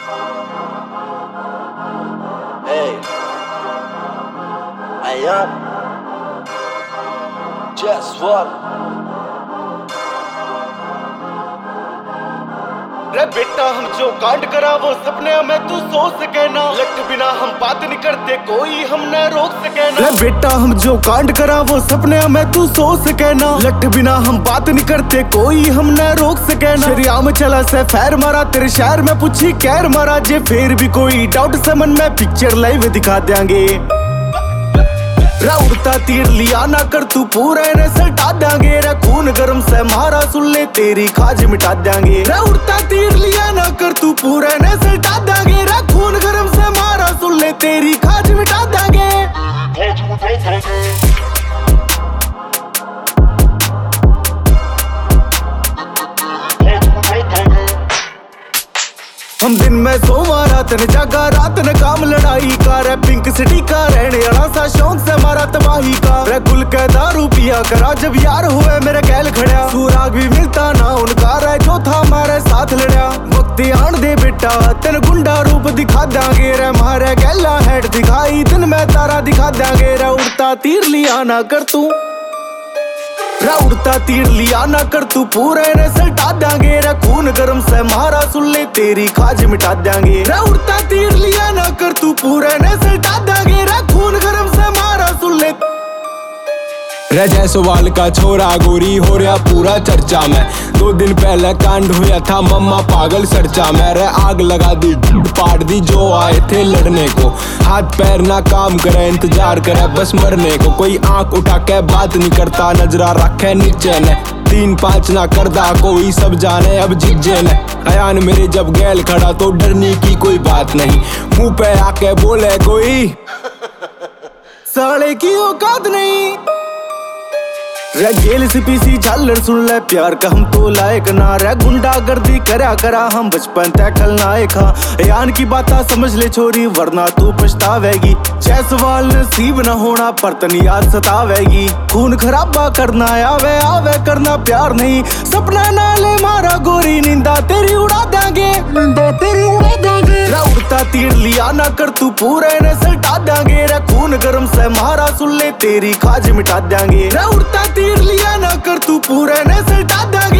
Hey, I am just one. रे बेटा हम जो कांड करा वो सपने में तू सोच सके ना, लट बिना हम बात नहीं करते कोई हमने रोक सके ना। रे बेटा हम जो कांड करा वो सपने में तू सोच सके ना, लट बिना हम बात नहीं करते कोई हमने रोक सके ना। शरिया में चला से फैर मारा तेरे शहर में पूछी कैर मारा, जे फिर भी कोई डाउट से मन में पिक्चर लाइव दिखा देंगे। उड़ता तीर लिया ना कर तू पूरे ने सटा देंगे रे, खून गरम से मारा सुन ले तेरी खाज मिटा देंगे। उड़ता तीर लिया ना कर तू पूरे ने सटा देंगे रे, खून गरम से मारा सुन ले तेरी खाज मिटा देंगे। हम दिन में सोवा रात ने जागा, रात ने काम लड़ाई का रे, पिंक सिटी का रहने वाला सा शौक से मारा तबाही का रे। गुल के दारू पिया करा जब यार हुए मेरे गैल खड़ा, सुराग भी मिलता ना उनका रे जो था हमारे साथ लड़ा। वक्त आन दे बेटा तेन गुंडा रूप दिखा देंगे रे, मारे गैला हेड दिखाई दिन में तारा दिखा देंगे रे। उड़ता तीर लिया ना कर तू उड़ता तीर लिया ना कर तू पूरे ने सटा देंगे रे, खून गरम से मारा सुन ले तेरी खाज मिटा देंगे। उड़ता तीर लिया ना कर तू पूरे ने सटा देंगे रे, खून गरम से मारा सुन ले। रजय सवाल का छोरा गोरी हो रहा पूरा चर्चा में, 2 दिन पहले कांड हुआ था मम्मा पागल सरचा में रे। आग लगा दी पाड़ दी जो आए थे लड़ने को, हाथ पैर ना काम करे इंतजार करे बस मरने को। कोई आंख उठा के बात नहीं करता नजरा रखे नीचे ने, 3-5 ना करदा कोई सब जाने अब जिज्जे ने। अयान मेरे जब गैल खड़ा तो डरने की कोई बात नहीं, मुंह पे आके बोले कोई साले की औकात नहीं। रे जेल से पीसी झालर सुन ले प्यार का हम तो लायक ना रे, गुंडा गर्दी करया करा हम बचपन तक खलनायक हाँ। यान की बाता समझ ले छोरी वरना तू पछतावेगी, छह सवाल नसीब न होना पर तन याद सतावेगी। खून खराबा करना आवे आवे करना प्यार नहीं, सपना नाले मारा गोरी निंदा तेरी उड़ा देंगे, निंदा तेरी उड़ा देंगे। उड़ता तीर लिया ना कर तू पूरे ने सटा देंगे रे, खून गरम से मारा सुन ले तेरी खाज मिटा देंगे। उड़ता तीर लिया ना कर तू पूरे ने सटा देंगे।